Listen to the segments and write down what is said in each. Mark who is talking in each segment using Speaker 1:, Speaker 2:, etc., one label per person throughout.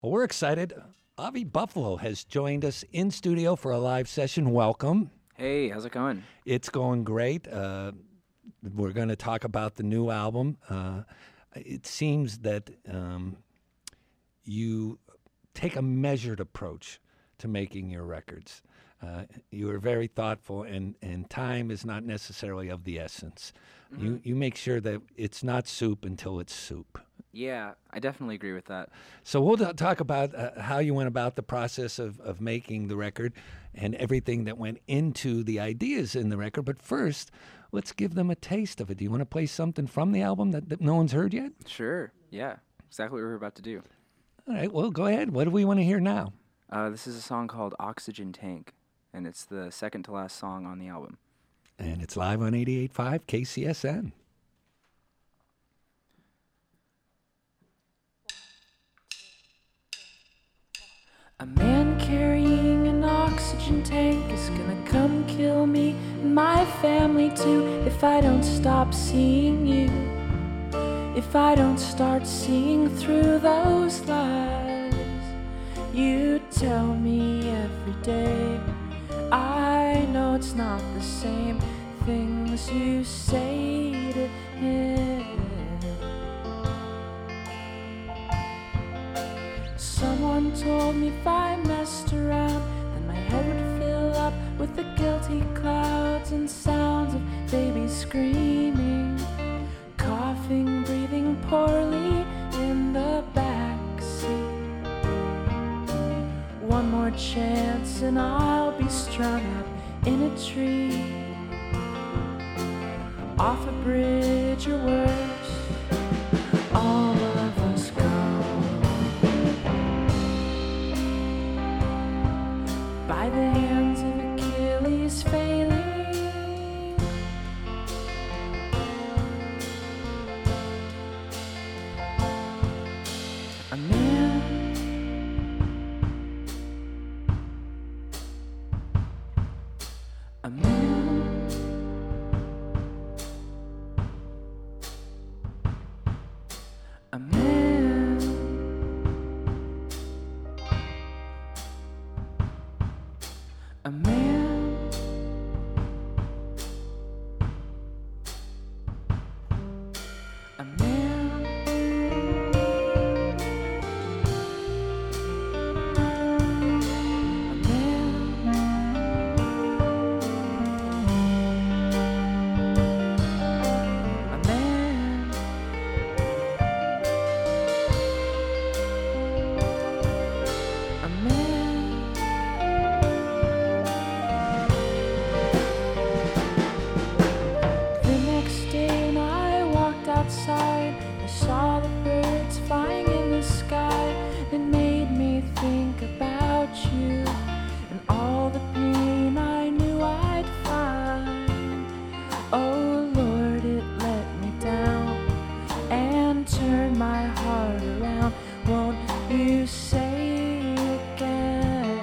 Speaker 1: Well, we're excited. Avi Buffalo has joined us in studio for a live session. Welcome.
Speaker 2: Hey, how's it going?
Speaker 1: It's going great. We're going to talk about the new album. It seems that you take a measured approach to making your records. You are very thoughtful, and time is not necessarily of the essence. Mm-hmm. You make sure that it's not soup until it's soup.
Speaker 2: Yeah, I definitely agree with that.
Speaker 1: So we'll talk about how you went about the process of making the record and everything that went into the ideas in the record. But first, let's give them a taste of it. Do you want to play something from the album that no one's heard yet?
Speaker 2: Sure, yeah. Exactly what we're about to do.
Speaker 1: All right, well, go ahead. What do we want to hear now?
Speaker 2: This is a song called Oxygen Tank, and it's the second to last song on the album.
Speaker 1: And it's live on 88.5 KCSN.
Speaker 3: A man carrying an oxygen tank is gonna come kill me and my family too if I don't stop seeing you, if I don't start seeing through those lies you tell me every day. I know it's not the same things you say to him. Someone told me if I messed around, then my head would fill up with the guilty clouds and sounds of babies screaming, coughing, breathing poorly in the backseat. One more chance and I'll be strung up in a tree, off a bridge or worse. All of us go by the hands of Achilles failing. A man, a man, a man, a man, a man, a man, a man. The next day when I walked outside, I saw the birds flying in the sky. It made me think about you and all the pain I knew I'd find. Oh Lord, it let me down and turned my heart around. Won't you say again?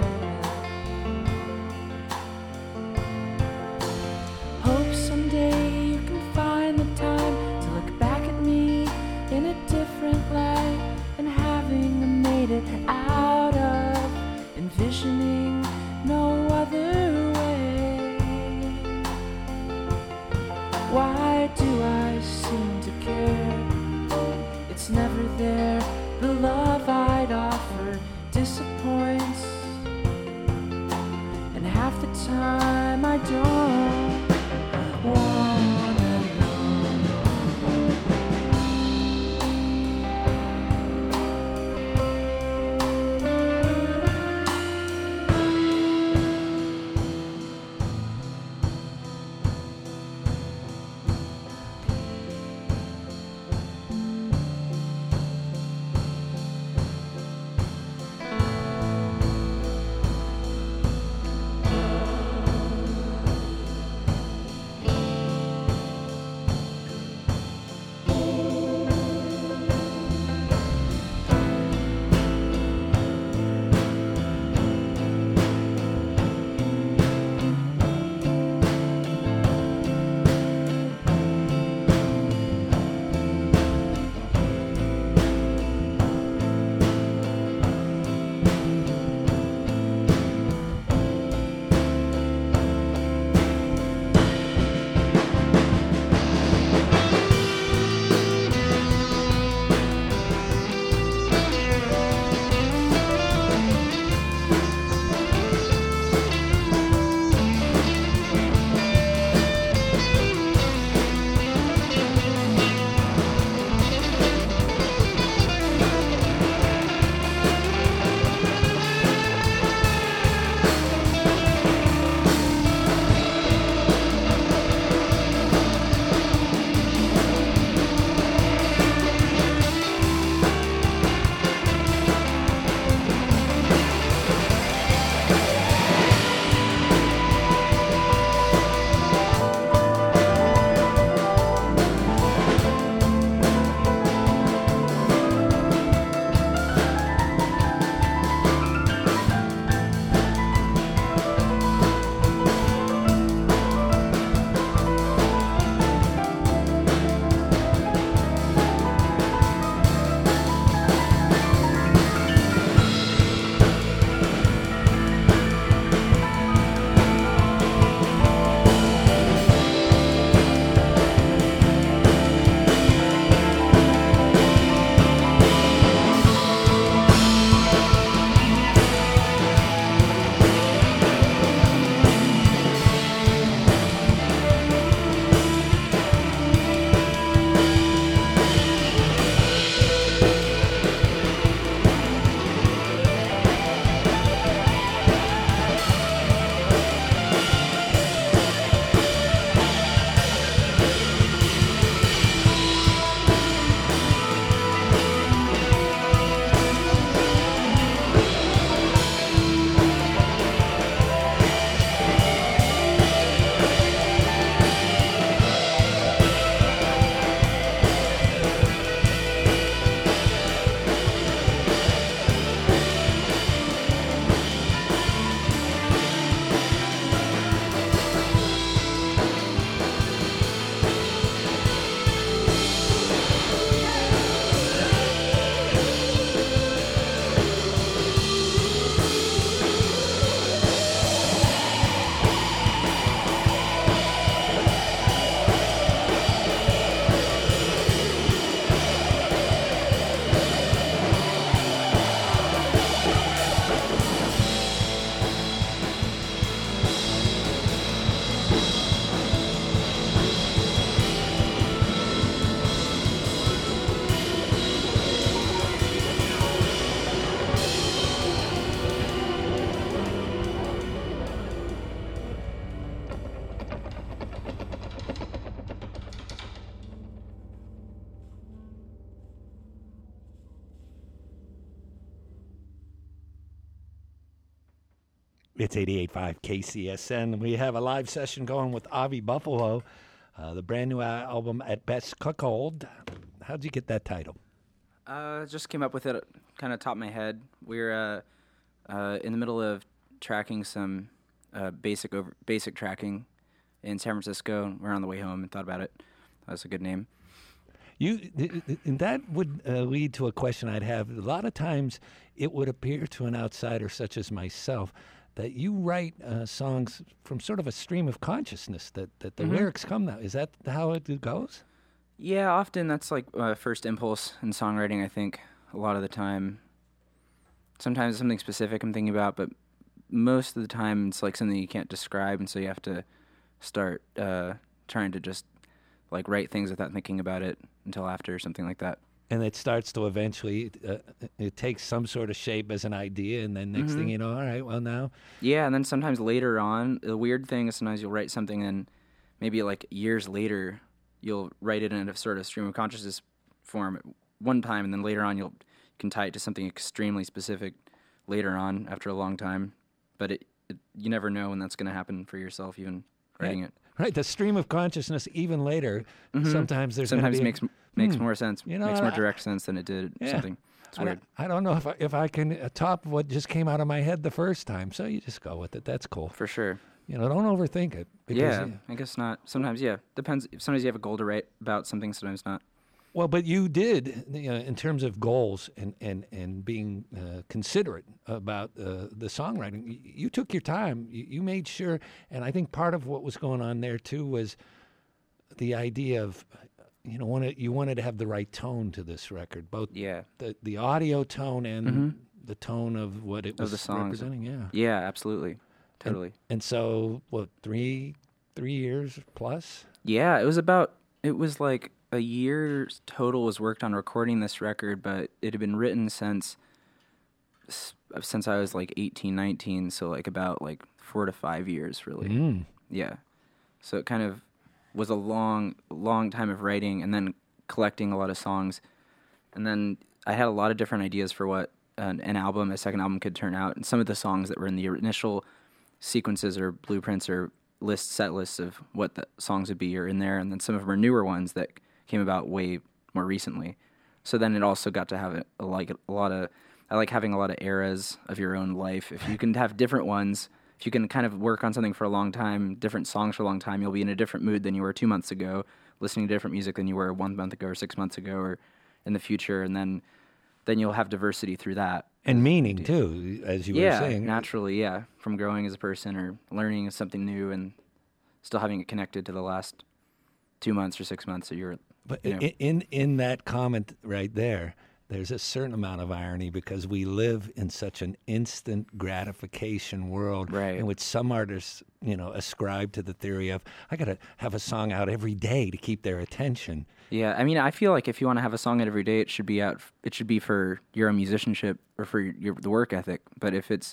Speaker 3: Hope someday you can find the time to look back at me in a different light, and having made it out of envisioning no other way. Why do I seem to care? It's never there, the love I'd offer
Speaker 1: It's 88.5 KCSN. We have a live session going with Avi Buffalo, the brand new album At Best Cuckold. How'd you get that title?
Speaker 2: Just came up with it kind of top of my head. We're in the middle of tracking some basic tracking in San Francisco. We're on the way home and thought about it. That was a good name.
Speaker 1: And that would lead to a question I'd have. A lot of times it would appear to an outsider such as myself that you write songs from sort of a stream of consciousness, that the lyrics come that. Is that how it goes?
Speaker 2: Yeah, often that's like first impulse in songwriting, I think, a lot of the time. Sometimes it's something specific I'm thinking about, but most of the time it's like something you can't describe, and so you have to start trying to just like write things without thinking about it until after, or something like that.
Speaker 1: And it starts to eventually, it takes some sort of shape as an idea, and then next thing you know, all right, well now.
Speaker 2: Yeah, and then sometimes later on, the weird thing is sometimes you'll write something and maybe like years later, you'll write it in a sort of stream of consciousness form at one time, and then later on you can tie it to something extremely specific later on after a long time. But you never know when that's going to happen for yourself, even writing it.
Speaker 1: Right, the stream of consciousness, even later, sometimes there's
Speaker 2: sometimes
Speaker 1: gonna be
Speaker 2: makes more sense,
Speaker 1: you know,
Speaker 2: makes more direct sense than it did
Speaker 1: Yeah.
Speaker 2: something. It's weird.
Speaker 1: I don't know if I can top what just came out of my head the first time, so you just go with it. That's cool.
Speaker 2: For sure.
Speaker 1: You know, don't overthink it. Because,
Speaker 2: Yeah, I guess not. Sometimes, yeah. Depends. Sometimes you have a goal to write about something, sometimes not.
Speaker 1: Well, but you did, in terms of goals and being considerate about the songwriting. You took your time. You made sure, and I think part of what was going on there too was the idea of, you wanted to have the right tone to this record, both the audio tone and the tone of what it was
Speaker 2: the songs.
Speaker 1: representing. Yeah.
Speaker 2: Yeah, absolutely, totally.
Speaker 1: And so, what, 3 years plus?
Speaker 2: Yeah, it was like a year total was worked on recording this record, but it had been written since I was like 18, 19, so like about like 4 to 5 years, really. Yeah. So it kind of was a long time of writing and then collecting a lot of songs. And then I had a lot of different ideas for what a second album could turn out. And some of the songs that were in the initial sequences or blueprints or set lists of what the songs would be are in there. And then some of them are newer ones that came about way more recently. So then it also got to have I like having a lot of eras of your own life. If you can have different ones, if you can kind of work on something for a long time, different songs for a long time, you'll be in a different mood than you were 2 months ago, listening to different music than you were 1 month ago or 6 months ago or in the future. And then you'll have diversity through that.
Speaker 1: And meaning too, as you were saying.
Speaker 2: Yeah, naturally, yeah. From growing as a person or learning something new and still having it connected to the last 2 months or 6 months that you're.
Speaker 1: But in that comment right there, there's a certain amount of irony because we live in such an instant gratification world in which some artists, ascribe to the theory of, I got to have a song out every day to keep their attention.
Speaker 2: Yeah, I mean, I feel like if you want to have a song out every day, it should be for your own musicianship or for the work ethic. But if you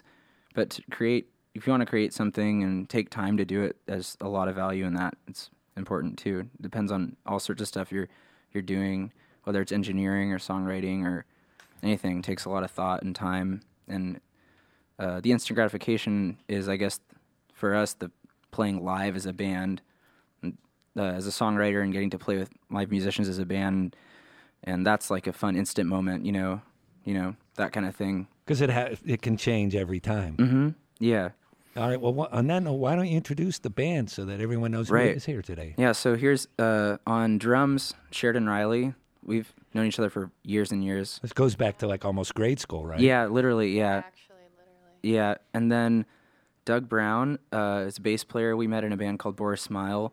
Speaker 2: want to create something and take time to do it, there's a lot of value in that. It's important too. It depends on all sorts of stuff you're doing, whether it's engineering or songwriting or anything. It takes a lot of thought and time. And the instant gratification is, I guess, for us, the playing live as a band, as a songwriter, and getting to play with live musicians as a band, and that's like a fun instant moment. That kind of thing.
Speaker 1: Because it can change every time.
Speaker 2: Mm-hmm. Yeah.
Speaker 1: All right, well, on that note, why don't you introduce the band so that everyone knows who is here today?
Speaker 2: Yeah, so here's, on drums, Sheridan Riley. We've known each other for years and years.
Speaker 1: This goes back to like almost grade school, right?
Speaker 2: Yeah, literally, yeah. Yeah, and then Doug Brown is a bass player. We met in a band called Boris Smile.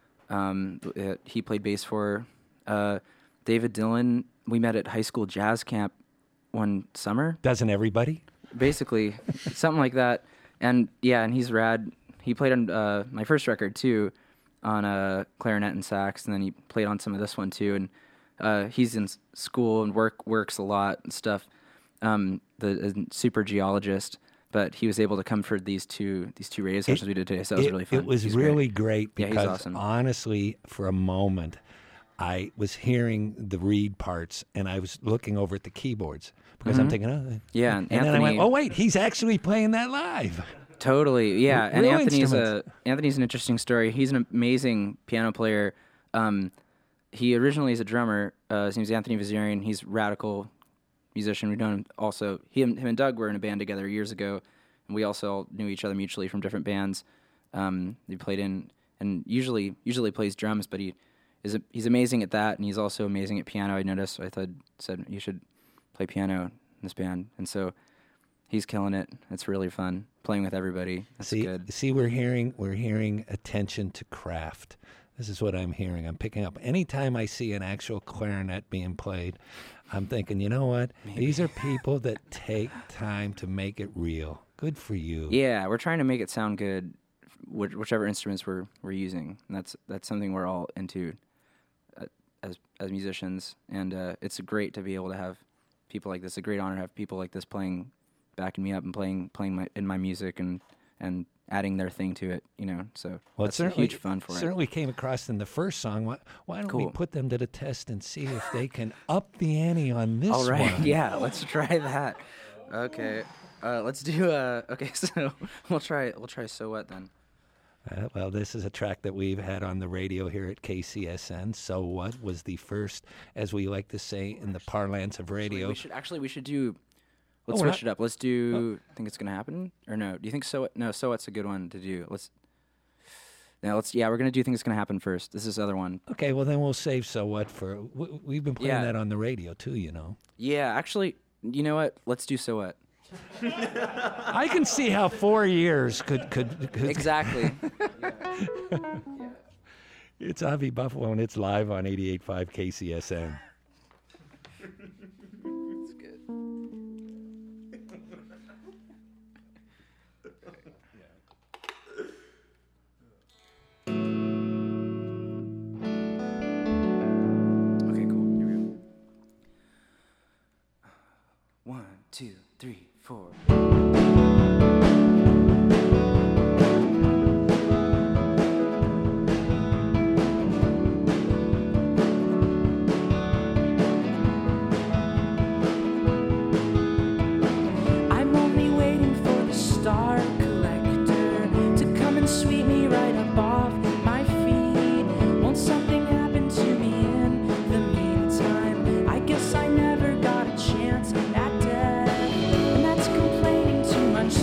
Speaker 2: He played bass for. David Dillon, we met at high school jazz camp one summer.
Speaker 1: Doesn't everybody?
Speaker 2: Basically, something like that. And he's rad. He played on my first record too, on clarinet and sax, and then he played on some of this one too. And he's in school and works a lot and stuff. The super geologist, but he was able to come for these two radio sessions we did today. So that was really fun.
Speaker 1: It was really great because
Speaker 2: he's awesome.
Speaker 1: Honestly, for a moment, I was hearing the reed parts and I was looking over at the keyboards because I'm thinking,
Speaker 2: yeah,
Speaker 1: and then I went, oh wait, he's actually playing that live.
Speaker 2: Totally, yeah. And
Speaker 1: Real
Speaker 2: Anthony's
Speaker 1: instruments.
Speaker 2: an interesting story. He's an amazing piano player. He originally is a drummer. His name's Anthony Vazirian. He's a radical musician. We've known him also. Him and Doug were in a band together years ago, and we also knew each other mutually from different bands. He played in and usually plays drums, but he's amazing at that, and he's also amazing at piano. I noticed. So I said you should play piano in this band, and so he's killing it. It's really fun playing with everybody. That's good.
Speaker 1: See, we're hearing attention to craft. This is what I'm hearing. I'm picking up. Anytime I see an actual clarinet being played, I'm thinking, you know what? These are people that take time to make it real. Good for you.
Speaker 2: Yeah, we're trying to make it sound good, whichever instruments we're using. And that's something we're all into as musicians. And it's great to be able to have people like this. It's a great honor to have people like this backing me up and playing my music and adding their thing to it, So that's huge fun for it.
Speaker 1: Certainly came across in the first song. Why don't we put them to the test and see if they can up the ante on this one?
Speaker 2: All right, yeah, let's try that. Okay, let's do. Okay, so we'll try So What then.
Speaker 1: Well, this is a track that we've had on the radio here at KCSN. So What was the first, as we like to say in the parlance of radio.
Speaker 2: We should do. Let's switch it up. Let's do. Think It's Gonna Happen, or no? Do you think So What? No, So What's a good one to do. We're gonna do Think It's Gonna Happen first. This is the other one.
Speaker 1: Okay, well then we'll save So What for. We've been playing that on the radio too,
Speaker 2: Yeah, actually, you know what? Let's do So What.
Speaker 1: I can see how 4 years could
Speaker 2: Exactly.
Speaker 1: It's Avi Buffalo, and it's live on 88.5 KCSN.
Speaker 2: It's good. Okay, cool. Here we go. 1, 2, 3, 4.
Speaker 3: I'm only waiting for the star collector to come and sweep me right up off my feet. Won't something happen to me in the meantime? I guess I never got a chance at death, and that's complaining too much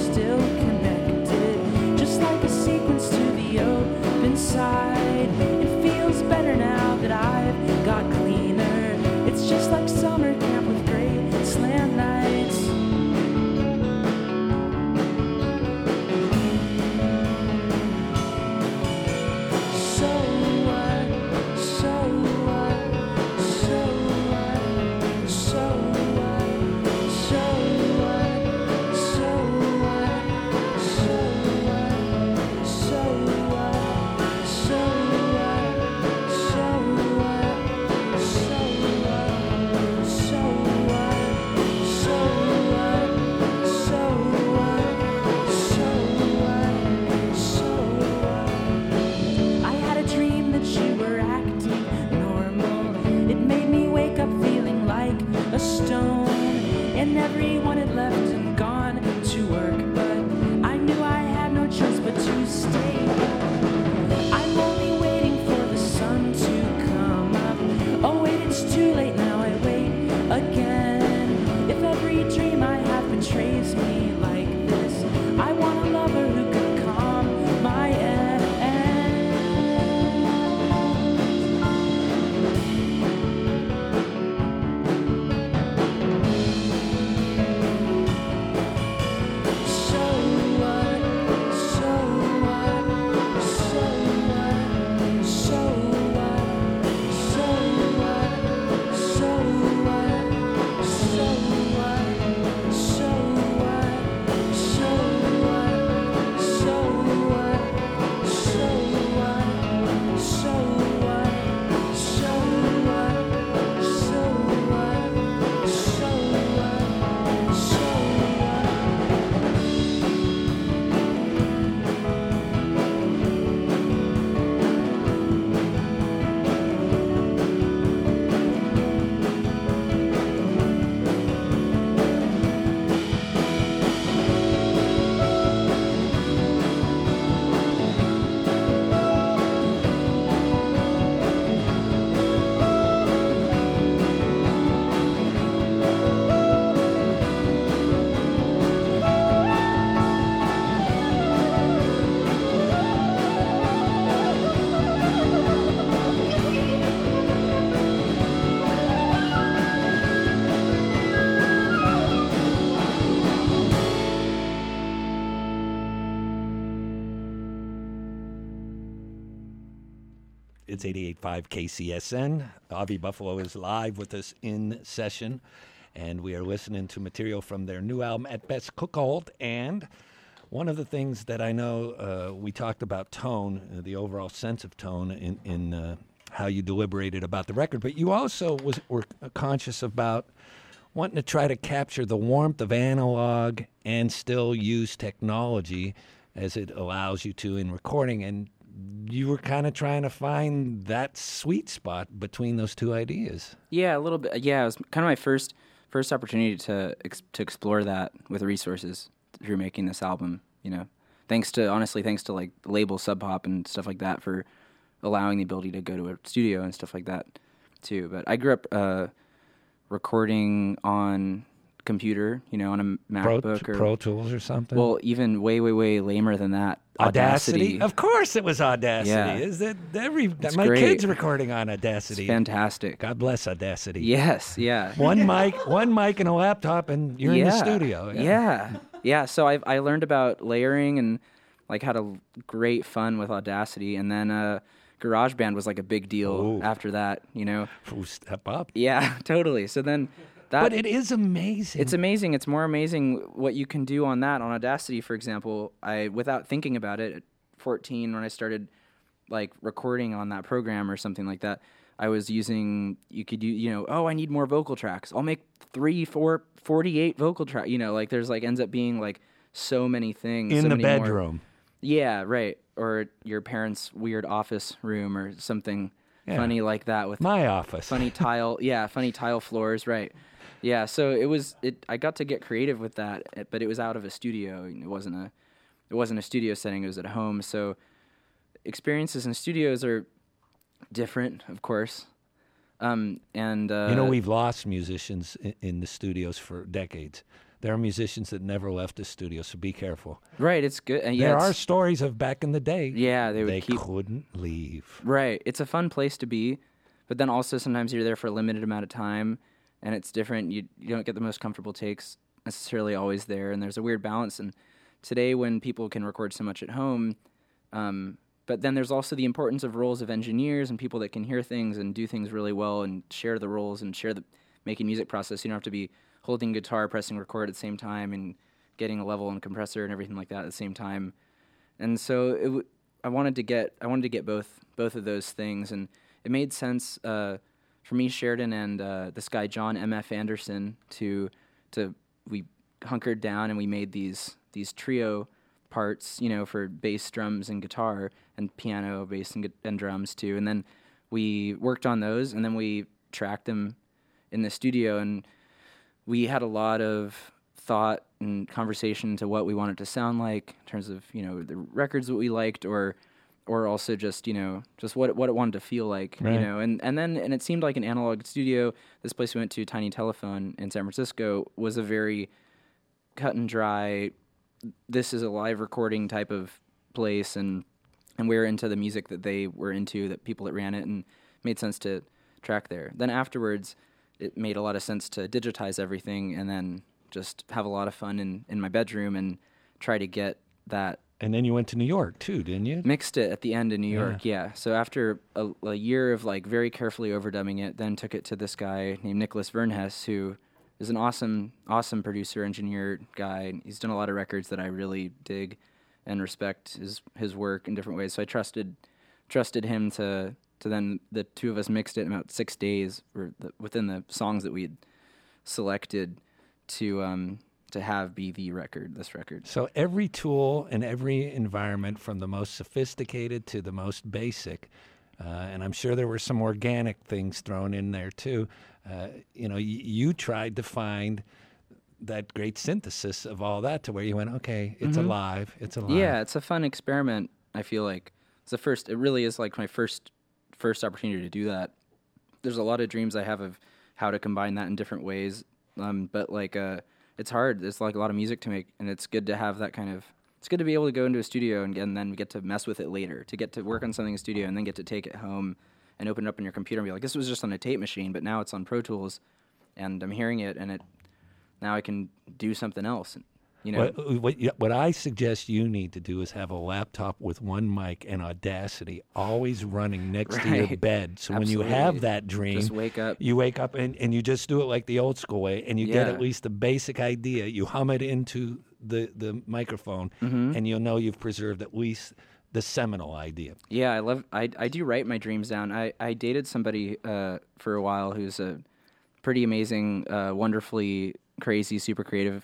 Speaker 1: It's 88.5 KCSN. Avi Buffalo is live with us in session, and we are listening to material from their new album, At Best Cuckold. And one of the things that I know, we talked about tone, the overall sense of tone in how you deliberated about the record, but you also were conscious about wanting to try to capture the warmth of analog and still use technology as it allows you to in recording, and you were kind of trying to find that sweet spot between those two ideas.
Speaker 2: Yeah, a little bit. Yeah, it was kind of my first opportunity to explore that with resources through making this album. You know, thanks to like the label Sub Pop and stuff like that for allowing the ability to go to a studio and stuff like that too. But I grew up recording on computer, you know, on a MacBook or
Speaker 1: Pro Tools or something.
Speaker 2: Well, even way lamer than that.
Speaker 1: Audacity. Of course, it was Audacity.
Speaker 2: Yeah.
Speaker 1: Is that
Speaker 2: It's
Speaker 1: my
Speaker 2: great.
Speaker 1: kid's recording on Audacity?
Speaker 2: It's fantastic.
Speaker 1: God bless Audacity.
Speaker 2: Yes, yeah.
Speaker 1: One mic, and a laptop, and you're in the studio.
Speaker 2: Yeah. So I learned about layering and like had a great fun with Audacity, and then GarageBand was like a big deal after that. You know.
Speaker 1: Ooh, step up.
Speaker 2: Yeah, totally. So then.
Speaker 1: But it is amazing.
Speaker 2: It's amazing. It's more amazing what you can do on that. On Audacity, for example, without thinking about it, at 14, when I started like recording on that program or something like that, I was using, I need more vocal tracks. I'll make 3, 4, 48 vocal tracks. You know, like there's like ends up being like so many things.
Speaker 1: In
Speaker 2: so
Speaker 1: the
Speaker 2: many
Speaker 1: bedroom.
Speaker 2: More. Yeah, right. Or your parents' weird office room or something funny like that with
Speaker 1: my office.
Speaker 2: Funny tile floors, right. Yeah, so I got to get creative with that, but it was out of a studio. It wasn't a studio setting, it was at home. So experiences in studios are different, of course.
Speaker 1: We've lost musicians in the studios for decades. There are musicians that never left the studio, so be careful.
Speaker 2: Right, it's good.
Speaker 1: There are stories of back in the day.
Speaker 2: Yeah,
Speaker 1: they couldn't leave.
Speaker 2: Right, it's a fun place to be, but then also sometimes you're there for a limited amount of time. And it's different. You don't get the most comfortable takes necessarily always there, and there's a weird balance. And today, when people can record so much at home, but then there's also the importance of roles of engineers and people that can hear things and do things really well and share the roles and share the making music process. You don't have to be holding guitar, pressing record at the same time, and getting a level and compressor and everything like that at the same time. And so I wanted to get both of those things, and it made sense. For me, Sheridan, and this guy John M.F. Anderson, we hunkered down and we made these trio parts, you know, for bass, drums, and guitar, and piano, bass, and drums too. And then we worked on those, and then we tracked them in the studio, and we had a lot of thought and conversation into what we wanted to sound like in terms of, you know, the records that we liked, or also just, you know, just what it wanted to feel like,
Speaker 1: right.
Speaker 2: You know, and it seemed like an analog studio. This place we went to, Tiny Telephone in San Francisco, was a very cut and dry, this is a live recording type of place, and we were into the music that they were into, that people that ran it, and made sense to track there. Then afterwards, it made a lot of sense to digitize everything and then just have a lot of fun in my bedroom and try to get that.
Speaker 1: And then you went to New York, too, didn't you?
Speaker 2: Mixed it at the end in New York, yeah. So after a year of, like, very carefully overdubbing it, then took it to this guy named Nicholas Vernhes, who is an awesome producer, engineer guy. He's done a lot of records that I really dig and respect his work in different ways. So I trusted him to then the two of us mixed it in about 6 days, or within the songs that we had selected to have be this record.
Speaker 1: So every tool and every environment, from the most sophisticated to the most basic, and I'm sure there were some organic things thrown in there too. You tried to find that great synthesis of all that to where you went, okay, it's alive. It's alive.
Speaker 2: Yeah, it's a fun experiment. I feel like it really is like my first opportunity to do that. There's a lot of dreams I have of how to combine that in different ways, but like it's hard. There's like a lot of music to make, and it's good to have that kind of. It's good to be able to go into a studio and then get to mess with it later, to get to work on something in the studio and then get to take it home and open it up on your computer and be like, this was just on a tape machine, but now it's on Pro Tools, and I'm hearing it, and now I can do something else. You know,
Speaker 1: What I suggest you need to do is have a laptop with one mic and Audacity always running next to your
Speaker 2: Right.
Speaker 1: bed. So when
Speaker 2: Absolutely.
Speaker 1: you have that dream,
Speaker 2: Just wake up.
Speaker 1: you wake up and you just do it like the old school way, and you get
Speaker 2: Yeah.
Speaker 1: at least a basic idea. You hum it into the microphone,
Speaker 2: Mm-hmm.
Speaker 1: and you'll know you've preserved at least the seminal idea.
Speaker 2: Yeah, I do write my dreams down. I dated somebody for a while who's a pretty amazing, wonderfully crazy, super creative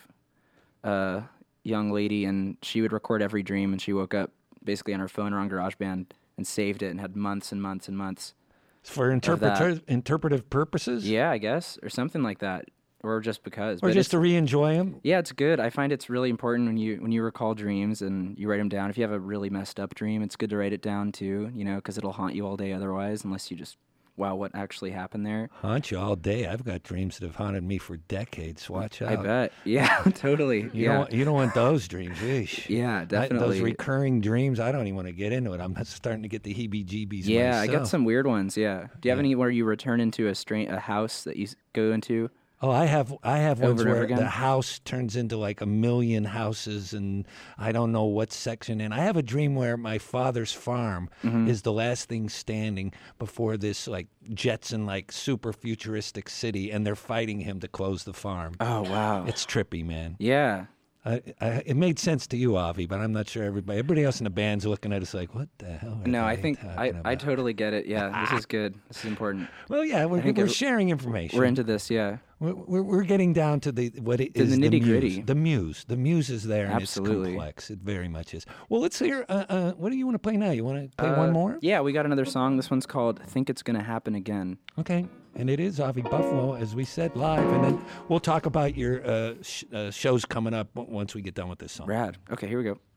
Speaker 2: young lady, and she would record every dream, and she woke up basically on her phone or on GarageBand and saved it and had months and months and months.
Speaker 1: For interpretive purposes?
Speaker 2: Yeah, I guess, or something like that, or just because.
Speaker 1: Or
Speaker 2: But
Speaker 1: just
Speaker 2: it's-
Speaker 1: to re-enjoy them?
Speaker 2: yeah, it's good. I find it's really important when you recall dreams and you write them down. If you have a really messed up dream, it's good to write it down too, you know, because it'll haunt you all day otherwise, unless you just, wow, what actually happened there?
Speaker 1: Haunt you all day. I've got dreams that have haunted me for decades. Watch out.
Speaker 2: I bet. Yeah, totally.
Speaker 1: You don't want those dreams. Eesh.
Speaker 2: Yeah,
Speaker 1: Those
Speaker 2: definitely.
Speaker 1: recurring dreams, I don't even want to get into it. I'm starting to get the heebie-jeebies
Speaker 2: Yeah,
Speaker 1: myself.
Speaker 2: I got some weird ones. Yeah. Do you have any where you return into a house that you go into?
Speaker 1: Oh, I have ones
Speaker 2: Over and over
Speaker 1: where
Speaker 2: again?
Speaker 1: the house turns into like a million houses, and I don't know what section. And I have a dream where my father's farm
Speaker 2: Mm-hmm.
Speaker 1: is the last thing standing before this like Jetson like super futuristic city, and they're fighting him to close the farm.
Speaker 2: Oh wow.
Speaker 1: It's trippy, man.
Speaker 2: Yeah.
Speaker 1: It made sense to you, Avi, but I'm not sure everybody else in the band's looking at us like, what the hell? Are
Speaker 2: No, I
Speaker 1: they
Speaker 2: think
Speaker 1: talking
Speaker 2: I
Speaker 1: about?
Speaker 2: totally get it. Yeah, this is good. This is important.
Speaker 1: Well, yeah, we're
Speaker 2: think
Speaker 1: sharing information.
Speaker 2: We're into this. Yeah.
Speaker 1: We're getting down to what it
Speaker 2: To
Speaker 1: is
Speaker 2: the nitty-gritty.
Speaker 1: The muse is there, and
Speaker 2: Absolutely.
Speaker 1: it's complex. It very much is. Well, let's hear. What do you want to play now? You want to play one more?
Speaker 2: Yeah, we got another song. This one's called "Think It's Gonna Happen Again."
Speaker 1: Okay. And it is Avi Buffalo, as we said, live, and then we'll talk about your shows coming up once we get done with this song.
Speaker 2: Rad. Okay, here we go.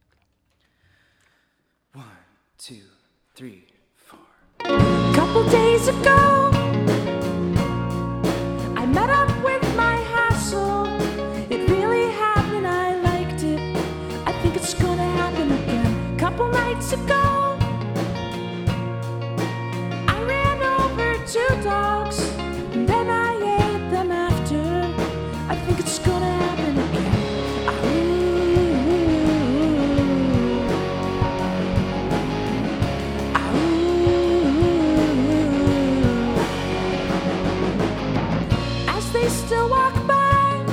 Speaker 2: 1, 2, 3, 4.
Speaker 3: Couple days ago, I met up with my hassle. It really happened, I liked it. I think it's gonna happen again. Couple nights ago, I ran over 2 dogs, and then I ate them after. I think it's gonna happen again. As they still walk by,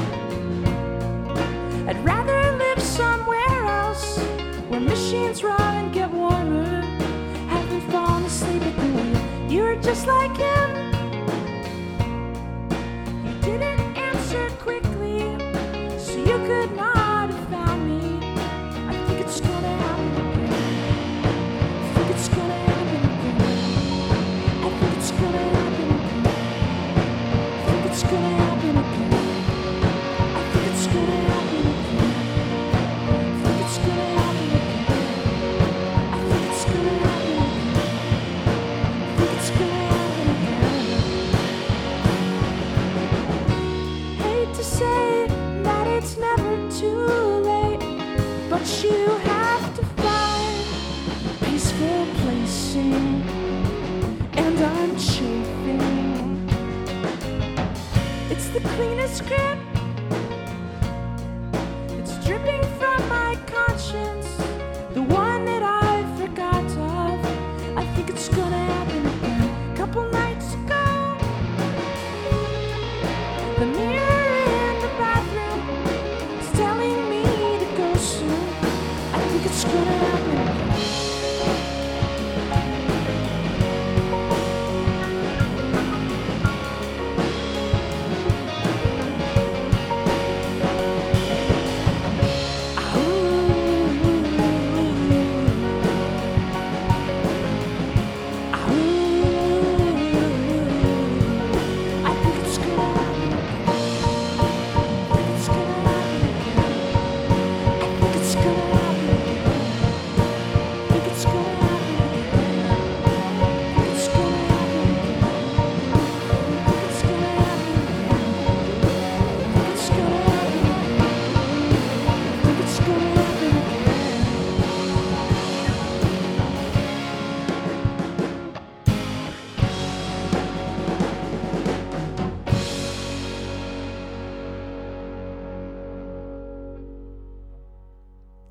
Speaker 3: I'd rather live somewhere else, where machines run and get warmer. Haven't fallen asleep at the wheel. You were just like him. You didn't answer quickly, so you could not have found me. I think it's gonna happen again. I think it's gonna happen again. I think it's gonna happen again. I think it's gonna happen again. I think it's gonna happen again. I think it's gonna happen again. I think it's gonna happen again. I think it's gonna happen again. Hate to say that it's never too late, but you have to find a peaceful placing, and I'm chafing. It's the cleanest grip. It's dripping from my conscience, the one that I forgot of. I think it's gonna happen again. Couple nights ago, the mirror in the bathroom is telling me to go soon. I think it's gonna happen again. I think it's gonna happen again. I think it's gonna happen again. I think it's gonna happen again.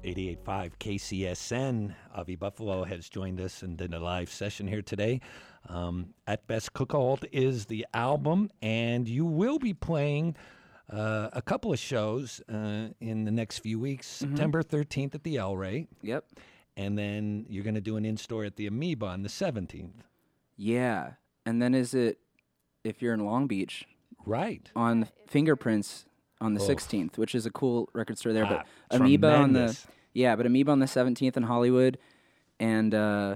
Speaker 1: 88.5 KCSN. Avi Buffalo has joined us and did a live session here today. At Best Cookhold is the album, and you will be playing a couple of shows in the next few weeks. September 13th at the El Rey.
Speaker 2: Yep.
Speaker 1: And then you're going to do an in-store at the Amoeba on the 17th.
Speaker 2: Yeah. And then is it, if you're in Long Beach,
Speaker 1: Right.
Speaker 2: on Fingerprints on the 16th, which is a cool record store there. But
Speaker 1: Amoeba
Speaker 2: Amoeba on the 17th in Hollywood, and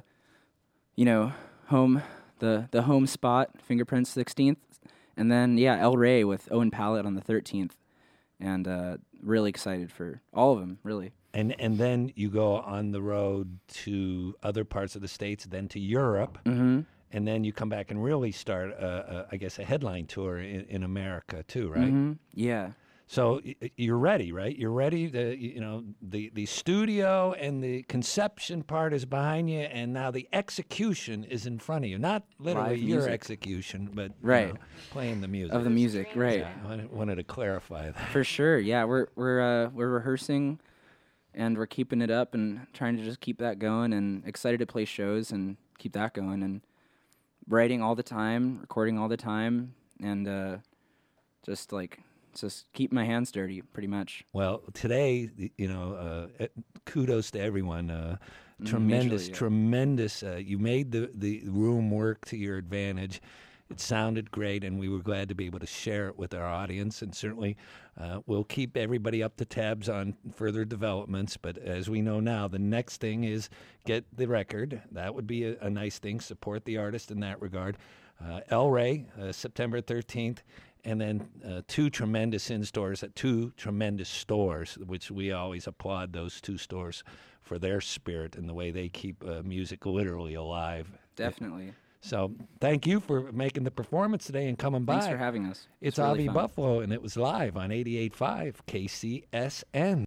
Speaker 2: home the home spot, Fingerprints 16th, and then El Rey with Owen Pallett on the 13th, and really excited for all of them, really.
Speaker 1: And then you go on the road to other parts of the States, then to Europe, and then you come back and really start, I guess, a headline tour in America too, right?
Speaker 2: Yeah.
Speaker 1: So you're ready, right? You're ready. The studio and the conception part is behind you, and now the execution is in front of you. Not literally
Speaker 2: Live
Speaker 1: your
Speaker 2: music.
Speaker 1: execution, but
Speaker 2: Right.
Speaker 1: Playing the music.
Speaker 2: Of the music, right.
Speaker 1: Yeah, I wanted to clarify that.
Speaker 2: For sure, yeah. We're rehearsing, and we're keeping it up and trying to just keep that going, and excited to play shows and keep that going, and writing all the time, recording all the time, and just keep my hands dirty, pretty much.
Speaker 1: Well, today, kudos to everyone. Tremendous. You made the room work to your advantage. It sounded great, and we were glad to be able to share it with our audience. And certainly, we'll keep everybody up to tabs on further developments. But as we know now, the next thing is get the record. That would be a nice thing. Support the artist in that regard. El Rey, September 13th. And then two tremendous in-stores at two tremendous stores, which we always applaud those two stores for their spirit and the way they keep music literally alive.
Speaker 2: Definitely.
Speaker 1: So thank you for making the performance today and coming by.
Speaker 2: Thanks for having us.
Speaker 1: It's
Speaker 2: really
Speaker 1: Avi
Speaker 2: fun.
Speaker 1: Buffalo, and it was live on 88.5 KCSN.